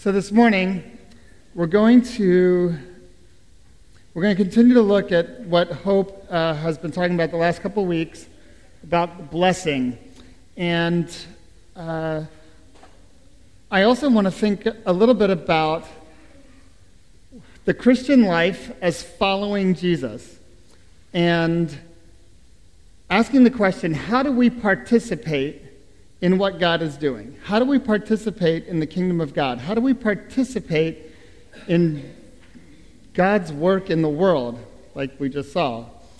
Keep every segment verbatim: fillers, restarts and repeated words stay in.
So this morning, we're going to we're going to continue to look at what Hope uh, has been talking about the last couple of weeks about blessing, and uh, I also want to think a little bit about the Christian life as following Jesus, and asking the question: how do we participate in what God is doing? How do we participate in the kingdom of God? How do we participate in God's work in the world, like we just saw?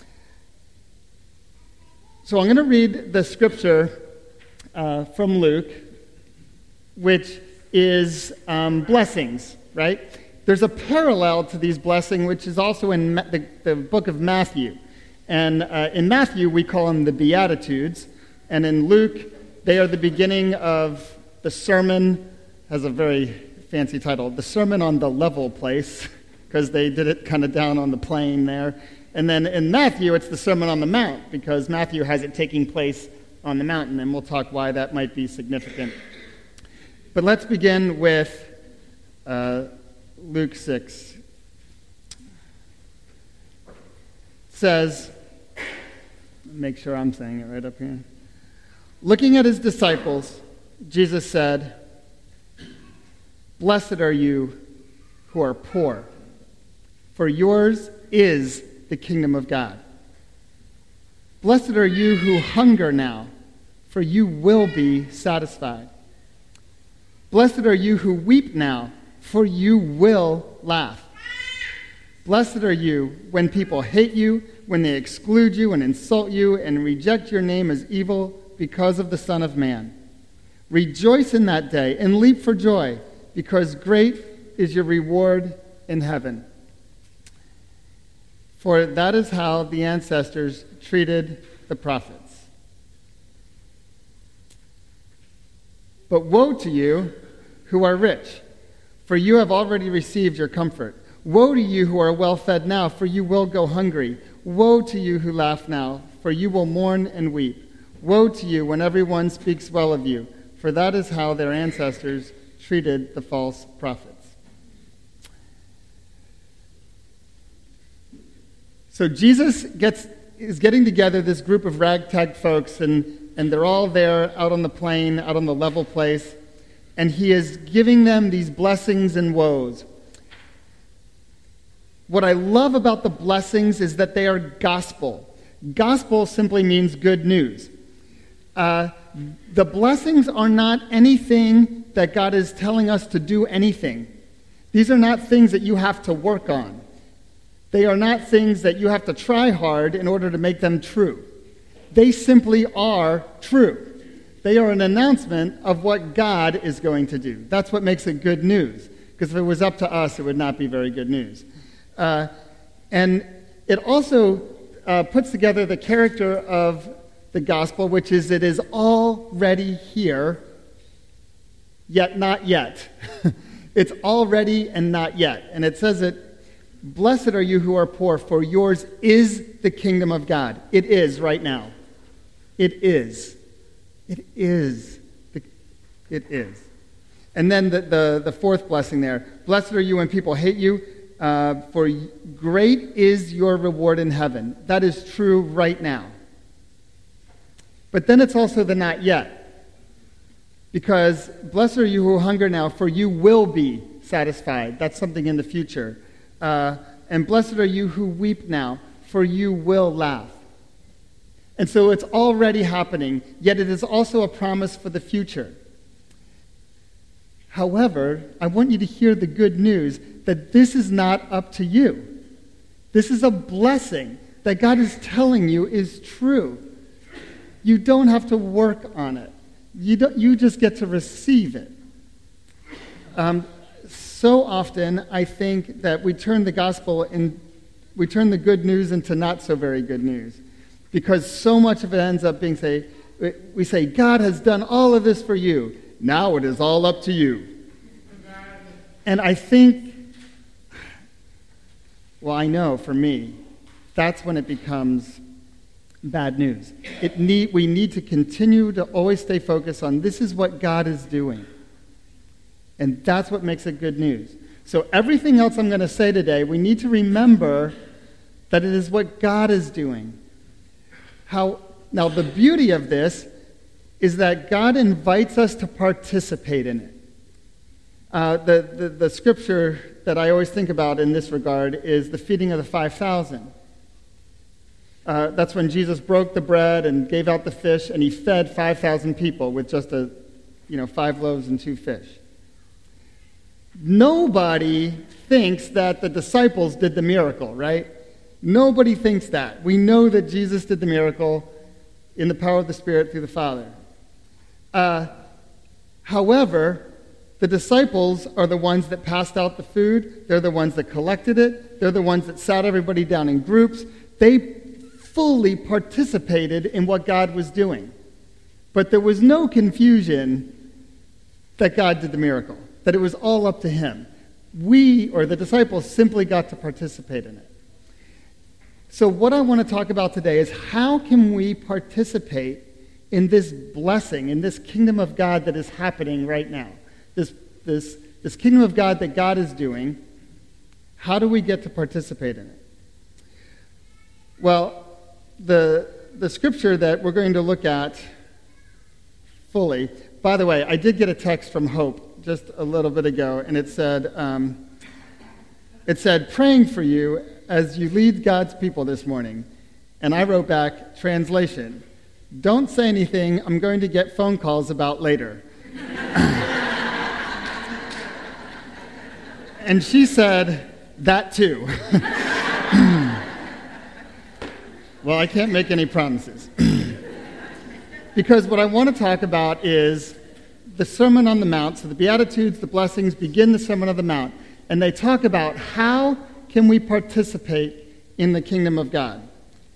So I'm going to read the scripture uh, from Luke, which is um, blessings, right? There's a parallel to these blessings, which is also in Ma- the, the book of Matthew. And uh, in Matthew, we call them the Beatitudes. And in Luke, they are the beginning of the sermon, has a very fancy title, the Sermon on the Level Place, because they did it kind of down on the plain there. And then in Matthew, it's the Sermon on the Mount, because Matthew has it taking place on the mountain, and we'll talk why that might be significant. But let's begin with uh, Luke six. It says, make sure I'm saying it right up here. Looking at his disciples, Jesus said, "Blessed are you who are poor, for yours is the kingdom of God. Blessed are you who hunger now, for you will be satisfied. Blessed are you who weep now, for you will laugh. Blessed are you when people hate you, when they exclude you and insult you and reject your name as evil because of the Son of Man. Rejoice in that day and leap for joy, because great is your reward in heaven. For that is how the ancestors treated the prophets. But woe to you who are rich, for you have already received your comfort. Woe to you who are well fed now, for you will go hungry. Woe to you who laugh now, for you will mourn and weep. Woe to you when everyone speaks well of you, for that is how their ancestors treated the false prophets." So Jesus gets is getting together this group of ragtag folks, and, and they're all there out on the plain, out on the level place, and he is giving them these blessings and woes. What I love about the blessings is that they are gospel. Gospel simply means good news. Uh, the blessings are not anything that God is telling us to do anything. These are not things that you have to work on. They are not things that you have to try hard in order to make them true. They simply are true. They are an announcement of what God is going to do. That's what makes it good news, because if it was up to us, it would not be very good news. Uh, and it also uh, puts together the character of the gospel, which is it is already here, yet not yet. It's already and not yet. And it says that, "Blessed are you who are poor, for yours is the kingdom of God." It is right now. It is. It is. It is. And then the, the, the fourth blessing there. "Blessed are you when people hate you, uh, for great is your reward in heaven." That is true right now. But then it's also the not yet. Because, "Blessed are you who hunger now, for you will be satisfied." That's something in the future. Uh, and "Blessed are you who weep now, for you will laugh." And so it's already happening, yet it is also a promise for the future. However, I want you to hear the good news that this is not up to you. This is a blessing that God is telling you is true. You don't have to work on it. You don't, you just get to receive it. Um, so often, I think that we turn the gospel and we turn the good news into not so very good news, because so much of it ends up being say we say God has done all of this for you. Now it is all up to you. And I think, well, I know for me, that's when it becomes bad news. It need, we need to continue to always stay focused on this is what God is doing. And that's what makes it good news. So everything else I'm going to say today, we need to remember that it is what God is doing. How now the beauty of this is that God invites us to participate in it. Uh, the, the, the scripture that I always think about in this regard is the feeding of the five thousand. Uh, that's when Jesus broke the bread and gave out the fish, and he fed five thousand people with just a, you know, five loaves and two fish. Nobody thinks that the disciples did the miracle, right? Nobody thinks that. We know that Jesus did the miracle in the power of the Spirit through the Father. Uh, however, the disciples are the ones that passed out the food. They're the ones that collected it. They're the ones that sat everybody down in groups. They fully participated in what God was doing. But there was no confusion that God did the miracle, that it was all up to him. We, or the disciples, simply got to participate in it. So what I want to talk about today is how can we participate in this blessing, in this kingdom of God that is happening right now? This, this, this kingdom of God that God is doing, how do we get to participate in it? Well, the, the scripture that we're going to look at fully, by the way, I did get a text from Hope just a little bit ago, and it said, um, it said, praying for you as you lead God's people this morning. And I wrote back, translation, don't say anything I'm going to get phone calls about later. And she said, that too. Well, I can't make any promises. Because what I want to talk about is the Sermon on the Mount. So the Beatitudes, the blessings, begin the Sermon on the Mount. And they talk about how can we participate in the kingdom of God.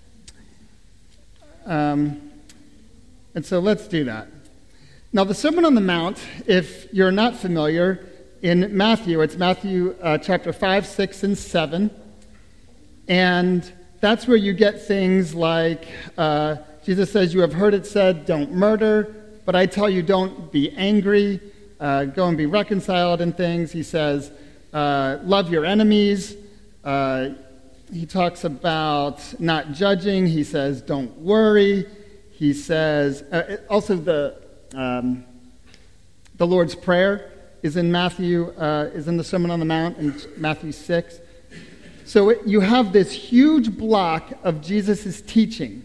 Um, and so let's do that. Now, the Sermon on the Mount, if you're not familiar, in Matthew, it's Matthew uh, chapter five, six, and seven. And that's where you get things like, uh, Jesus says, you have heard it said, don't murder, but I tell you, don't be angry, uh, go and be reconciled and things. He says, uh, love your enemies. Uh, he talks about not judging. He says, don't worry. He says, uh, also the um, the Lord's Prayer is in Matthew, uh, is in the Sermon on the Mount in Matthew six. So it, you have this huge block of Jesus' teaching.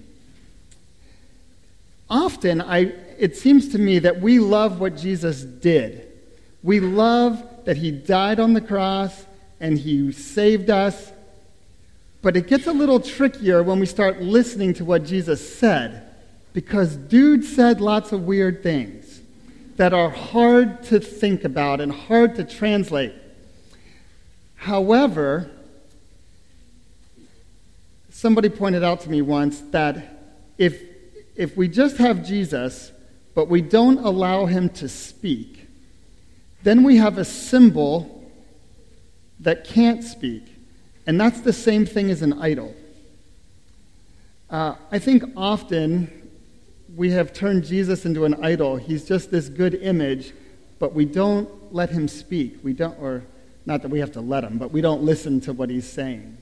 Often, I, it seems to me that we love what Jesus did. We love that he died on the cross and he saved us. But it gets a little trickier when we start listening to what Jesus said, because dude said lots of weird things that are hard to think about and hard to translate. However, somebody pointed out to me once that if if we just have Jesus, but we don't allow him to speak, then we have a symbol that can't speak. And that's the same thing as an idol. Uh, I think often we have turned Jesus into an idol. He's just this good image, but we don't let him speak. We don't, or not that we have to let him, but we don't listen to what he's saying.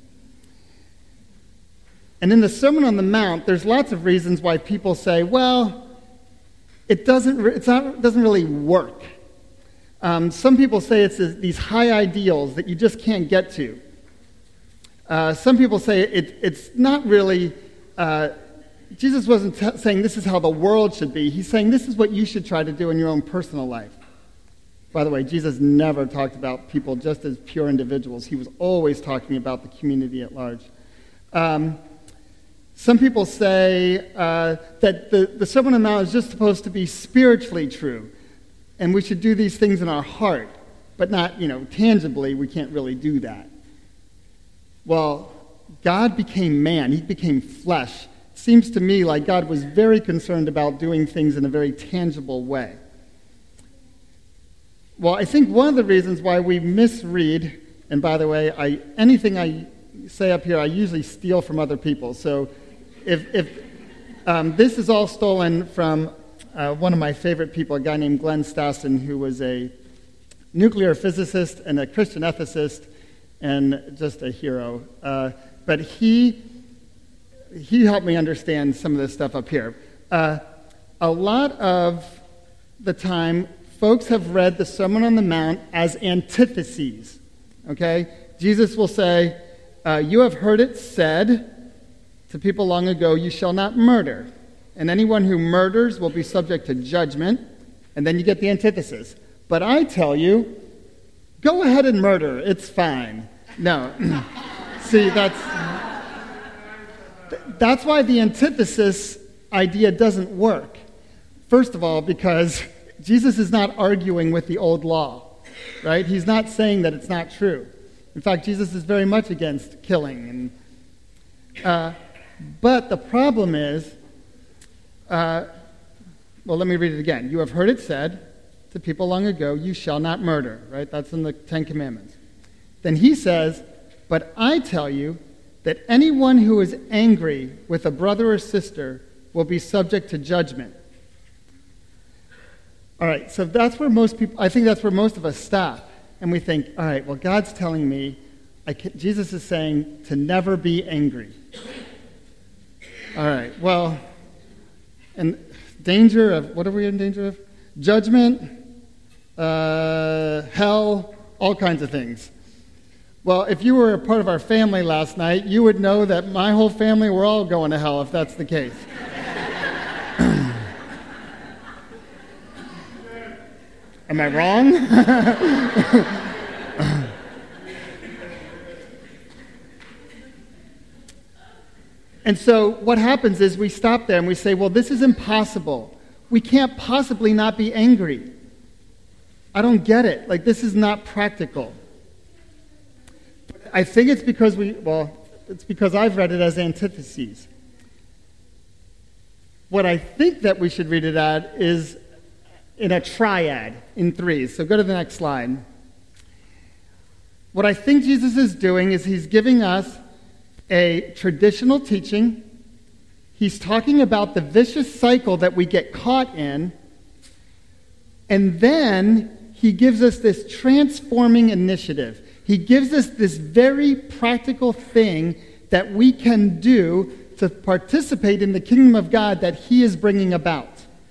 And in the Sermon on the Mount, there's lots of reasons why people say, well, it doesn't, it's not, it doesn't really work. Um, some people say it's these high ideals that you just can't get to. Uh, some people say it, it's not really, uh, Jesus wasn't t- saying this is how the world should be. He's saying this is what you should try to do in your own personal life. By the way, Jesus never talked about people just as pure individuals. He was always talking about the community at large. Um, some people say uh, that the, the Sermon on the Mount is just supposed to be spiritually true, and we should do these things in our heart, but not, you know, tangibly. We can't really do that. Well, God became man. He became flesh. It seems to me like God was very concerned about doing things in a very tangible way. Well, I think one of the reasons why we misread, and by the way, I anything I say up here, I usually steal from other people. So if, if um, this is all stolen from uh, one of my favorite people, a guy named Glenn Stassen, who was a nuclear physicist and a Christian ethicist and just a hero. Uh, but he he helped me understand some of this stuff up here. Uh, a lot of the time, folks have read the Sermon on the Mount as antitheses, okay? Jesus will say, uh, you have heard it said to people long ago, you shall not murder. And anyone who murders will be subject to judgment. And then you get the antithesis. But I tell you, go ahead and murder. It's fine. No. See, that's that's why the antithesis idea doesn't work. First of all, because Jesus is not arguing with the old law, right? He's not saying that it's not true. In fact, Jesus is very much against killing. And uh, but the problem is, uh, well, let me read it again. You have heard it said to people long ago, you shall not murder, right? That's in the Ten Commandments. Then he says, but I tell you that anyone who is angry with a brother or sister will be subject to judgment. All right, so that's where most people, I think that's where most of us stop. And we think, all right, well, God's telling me, I can, Jesus is saying to never be angry. All right, well, and danger of, what are we in danger of? Judgment, uh, hell, all kinds of things. Well, if you were a part of our family last night, you would know that my whole family, we're all going to hell if that's the case. Am I wrong? And so what happens is we stop there and we say, well, this is impossible. We can't possibly not be angry. I don't get it. Like, this is not practical. I think it's because we, well, it's because I've read it as antitheses. What I think that we should read it at is in a triad, in threes. So go to the next slide. What I think Jesus is doing is he's giving us a traditional teaching. He's talking about the vicious cycle that we get caught in. And then he gives us this transforming initiative. He gives us this very practical thing that we can do to participate in the kingdom of God that he is bringing about.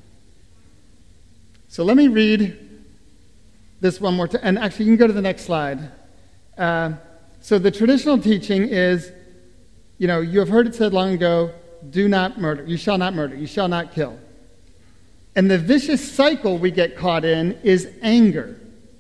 So let me read this one more time. And actually, you can go to the next slide. Uh, so the traditional teaching is, you know, you have heard it said long ago, do not murder. You shall not murder. You shall not kill. And the vicious cycle we get caught in is anger.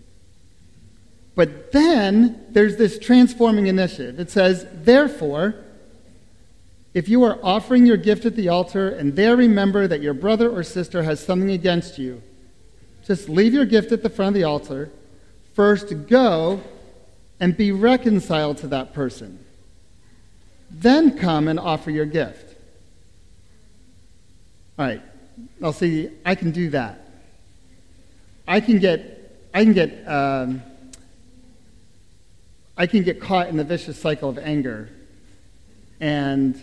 But then there's this transforming initiative. It says, therefore, if you are offering your gift at the altar and there remember that your brother or sister has something against you, just leave your gift at the front of the altar. First go and be reconciled to that person. Then come and offer your gift. All right. Now see, I can do that. I can get, I can get, um, I can get caught in the vicious cycle of anger, and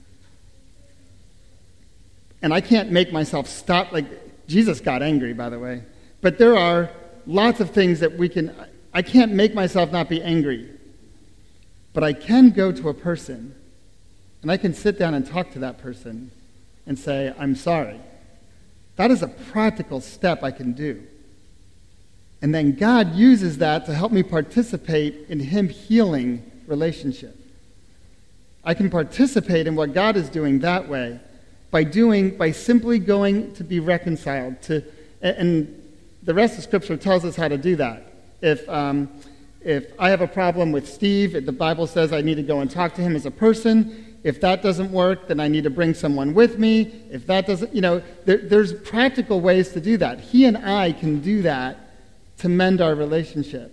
and I can't make myself stop. Like, Jesus got angry, by the way, but there are lots of things that we can. I can't make myself not be angry, but I can go to a person, and I can sit down and talk to that person, and say, "I'm sorry." That is a practical step I can do. And then God uses that to help me participate in him healing relationship. I can participate in what God is doing that way by doing, by simply going to be reconciled to, and the rest of Scripture tells us how to do that. If um, if I have a problem with Steve, the Bible says I need to go and talk to him as a person. If that doesn't work, then I need to bring someone with me. If that doesn't, you know, there, there's practical ways to do that. He and I can do that to mend our relationship.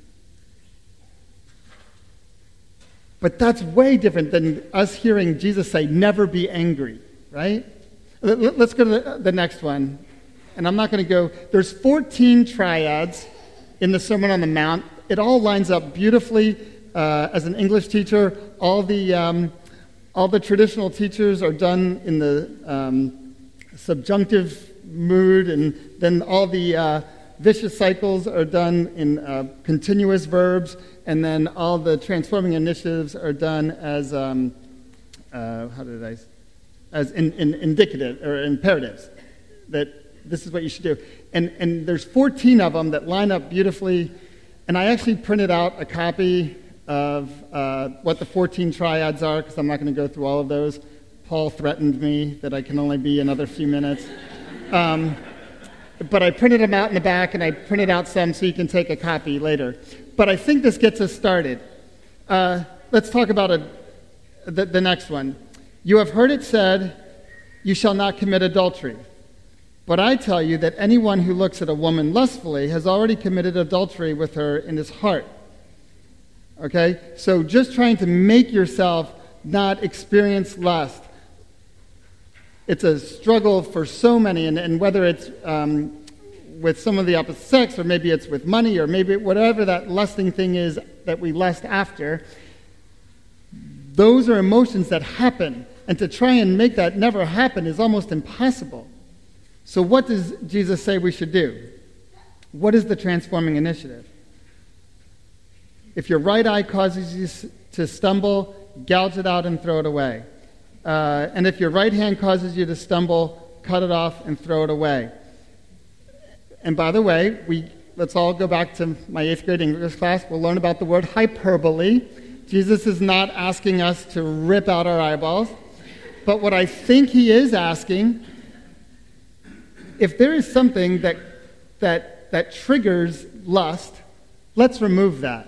But that's way different than us hearing Jesus say, never be angry, right? Let's go to the, the next one. And I'm not going to go, there's fourteen triads in the Sermon on the Mount. It all lines up beautifully. Uh, as an English teacher, all the um, all the traditional teachers are done in the um, subjunctive mood, and then all the uh, vicious cycles are done in uh, continuous verbs, and then all the transforming initiatives are done as, um, uh, how did I, as in, in indicative or imperatives, that this is what you should do. And, and there's fourteen of them that line up beautifully, and I actually printed out a copy of uh, what the fourteen triads are, because I'm not going to go through all of those. Paul threatened me that I can only be another few minutes. Um, but I printed them out in the back, and I printed out some so you can take a copy later. But I think this gets us started. Uh, let's talk about a, the, the next one. You have heard it said, you shall not commit adultery. But I tell you that anyone who looks at a woman lustfully has already committed adultery with her in his heart. Okay? So just trying to make yourself not experience lust. It's a struggle for so many, and, and whether it's um, with some of the opposite sex, or maybe it's with money, or maybe whatever that lusting thing is that we lust after, those are emotions that happen, and to try and make that never happen is almost impossible. So what does Jesus say we should do? What is the transforming initiative? If your right eye causes you to stumble, gouge it out and throw it away. Uh, and if your right hand causes you to stumble, cut it off and throw it away. And by the way, we let's all go back to my eighth grade English class. We'll learn about the word hyperbole. Jesus is not asking us to rip out our eyeballs. But what I think he is asking, if there is something that that that triggers lust, let's remove that.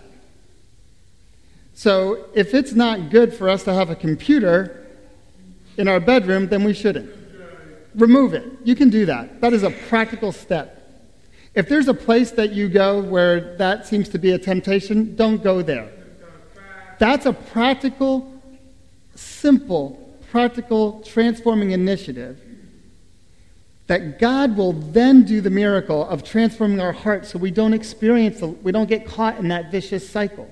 So if it's not good for us to have a computer in our bedroom, then we shouldn't. Remove it. You can do that. That is a practical step. If there's a place that you go where that seems to be a temptation, don't go there. That's a practical, simple, practical, transforming initiative that God will then do the miracle of transforming our hearts so we don't experience, we don't get caught in that vicious cycle.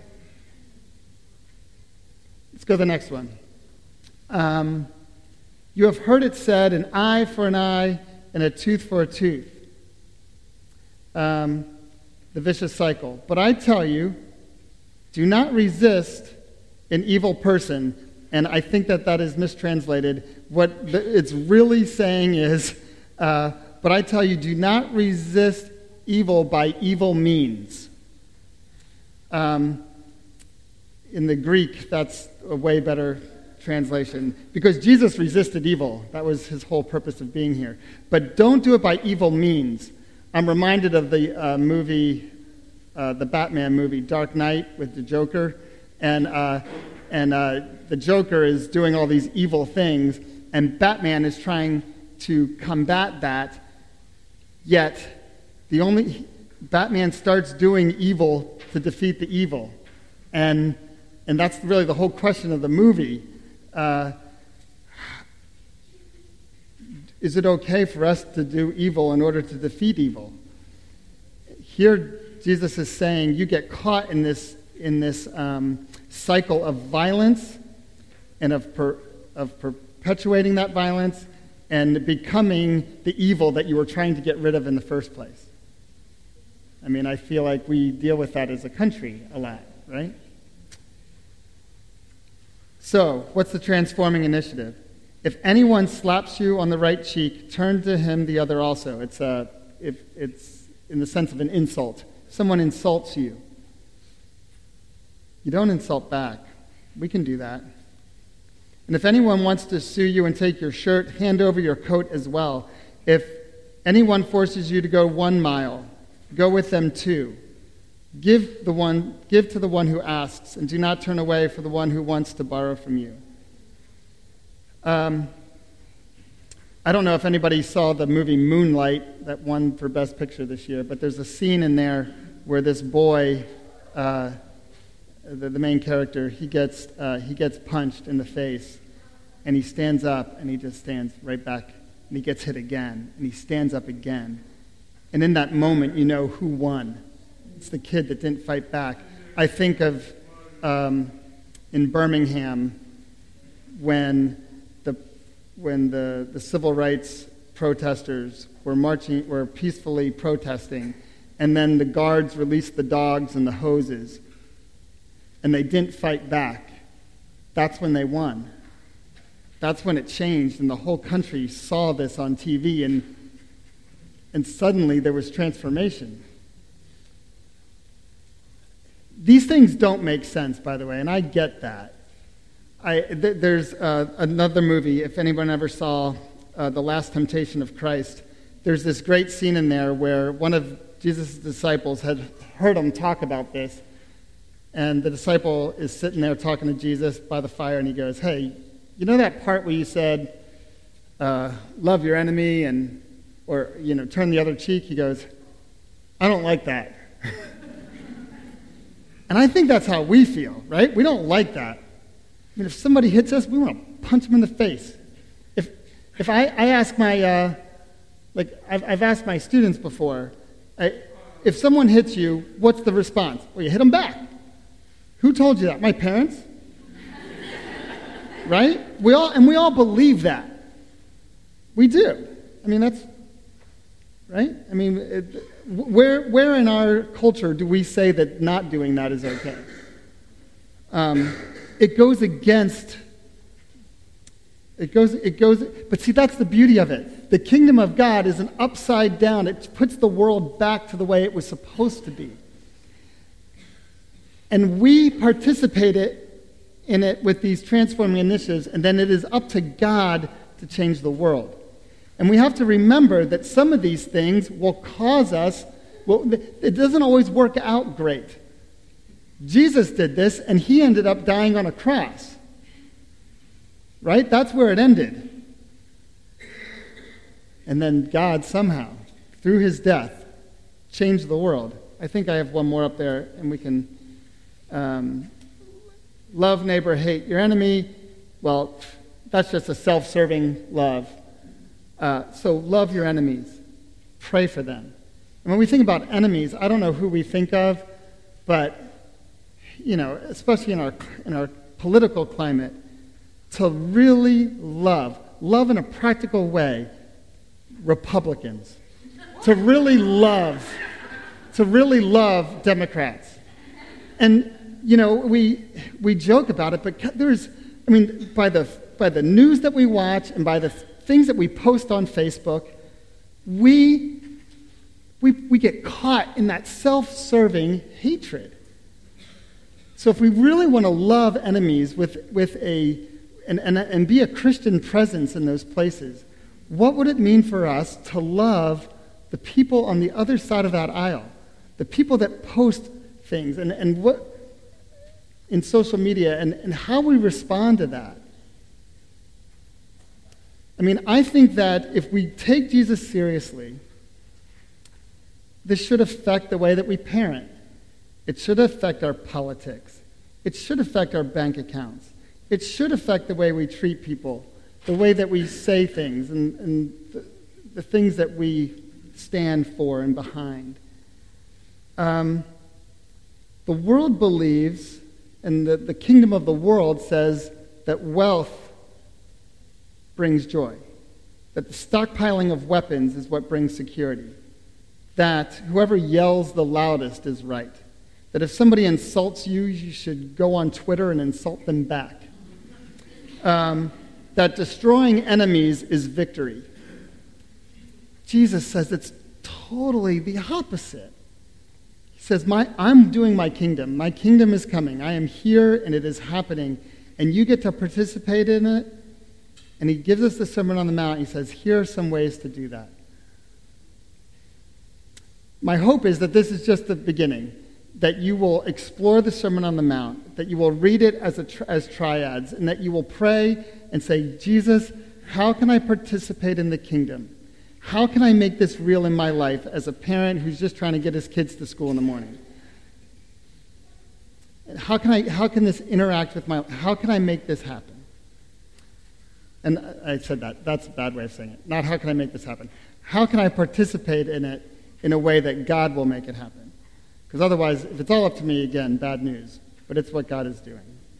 Let's go to the next one. Um, you have heard it said, an eye for an eye and a tooth for a tooth. Um, the vicious cycle. But I tell you, do not resist an evil person. And I think that that is mistranslated. What the, it's really saying is, uh, but I tell you, do not resist evil by evil means. Um, in the Greek, that's a way better translation, because Jesus resisted evil. That was his whole purpose of being here. But don't do it by evil means. I'm reminded of the uh, movie, uh, the Batman movie, Dark Knight, with the Joker, and uh, and uh, the Joker is doing all these evil things, and Batman is trying to combat that. Yet, the only Batman starts doing evil to defeat the evil, and and that's really the whole question of the movie. Uh, is it okay for us to do evil in order to defeat evil? Here, Jesus is saying you get caught in this in this um, cycle of violence and of per, of perpetuating that violence and becoming the evil that you were trying to get rid of in the first place. I mean, I feel like we deal with that as a country a lot, right? So, what's the transforming initiative? If anyone slaps you on the right cheek, turn to him the other also. It's a, if it's in the sense of an insult. Someone insults you. You don't insult back. We can do that. And if anyone wants to sue you and take your shirt, hand over your coat as well. If anyone forces you to go one mile, go with them two. Give the one, give to the one who asks, and do not turn away for the one who wants to borrow from you. Um, I don't know if anybody saw the movie Moonlight that won for Best Picture this year, but there's a scene in there where this boy, uh, the, the main character, he gets uh, he gets punched in the face, and he stands up, and he just stands right back, and he gets hit again, and he stands up again. And in that moment, you know who won. It's the kid that didn't fight back. I think of um, in Birmingham when the when the, the civil rights protesters were marching, were peacefully protesting, and then the guards released the dogs and the hoses, and they didn't fight back, that's when they won. That's when it changed, and the whole country saw this on T V, and, and suddenly there was transformation. These things don't make sense, by the way, and I get that. I, th- there's uh, another movie, if anyone ever saw uh, The Last Temptation of Christ, there's this great scene in there where one of Jesus' disciples had heard him talk about this, and the disciple is sitting there talking to Jesus by the fire, and he goes, hey, you know that part where you said, uh, love your enemy, and or, you know, turn the other cheek? He goes, I don't like that. And I think that's how we feel, right? We don't like that. I mean, if somebody hits us, we want to punch them in the face. If if I, I ask my, uh, like, I've, I've asked my students before, I, if someone hits you, what's the response? Well, you hit them back. Who told you that? My parents? Right? We all, and we all believe that. We do. I mean, that's, right? I mean, it, where where in our culture do we say that not doing that is okay? Um, it goes against, it goes, it goes, but see, that's the beauty of it. The kingdom of God is an upside down. It puts the world back to the way it was supposed to be. And we participate it, in it with these transforming initiatives, and then it is up to God to change the world. And we have to remember that some of these things will cause us, well, it doesn't always work out great. Jesus did this, and he ended up dying on a cross. Right? That's where it ended. And then God somehow, through his death, changed the world. I think I have one more up there, and we can... Um, love neighbor, hate your enemy. Well, that's just a self-serving love. Uh, so love your enemies. Pray for them. And when we think about enemies, I don't know who we think of, but, you know, especially in our in our political climate, to really love, love in a practical way, Republicans. To really love, to really love Democrats. And you know, we we joke about it, but there's, I mean, by the by the news that we watch and by the things that we post on Facebook, we we we get caught in that self-serving hatred. So if we really want to love enemies with with a and, and and be a Christian presence in those places, what would it mean for us to love the people on the other side of that aisle, the people that post things, and, and what in social media, and, and how we respond to that? I mean, I think that if we take Jesus seriously, this should affect the way that we parent. It should affect our politics. It should affect our bank accounts. It should affect the way we treat people, the way that we say things, and, and the, the things that we stand for and behind. Um, the world believes, and the, the kingdom of the world says, that wealth brings joy, that the stockpiling of weapons is what brings security, that whoever yells the loudest is right, that if somebody insults you, you should go on Twitter and insult them back, um, that destroying enemies is victory. Jesus says it's totally the opposite. He says, my, I'm doing my kingdom. My kingdom is coming. I am here, and it is happening, and you get to participate in it. And he gives us the Sermon on the Mount. He says, here are some ways to do that. My hope is that this is just the beginning, that you will explore the Sermon on the Mount, that you will read it as, a, as triads, and that you will pray and say, Jesus, how can I participate in the kingdom? How can I make this real in my life as a parent who's just trying to get his kids to school in the morning? How can I? How can this interact with my life? How can I make this happen? And I said that. That's a bad way of saying it. Not how can I make this happen. How can I participate in it in a way that God will make it happen? Because otherwise, if it's all up to me, again, bad news. But it's what God is doing.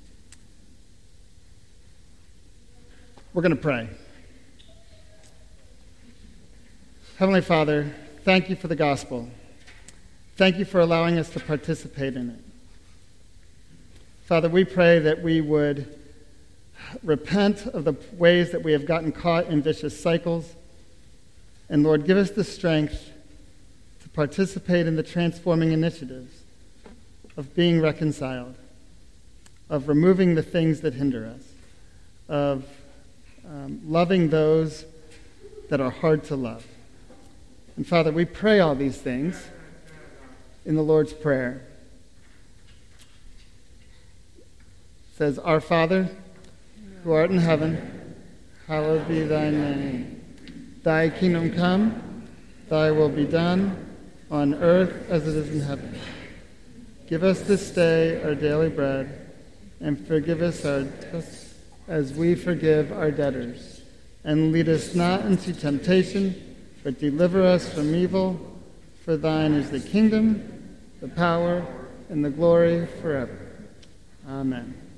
We're going to pray. Heavenly Father, thank you for the gospel. Thank you for allowing us to participate in it. Father, we pray that we would repent of the ways that we have gotten caught in vicious cycles. And Lord, give us the strength to participate in the transforming initiatives of being reconciled, of removing the things that hinder us, of um, loving those that are hard to love. And Father, we pray all these things in the Lord's Prayer. It says, Our Father, who art in heaven, hallowed be thy name. Thy kingdom come, thy will be done, on earth as it is in heaven. Give us this day our daily bread, and forgive us our debts as we forgive our debtors. And lead us not into temptation, but deliver us from evil. For thine is the kingdom, the power, and the glory forever. Amen.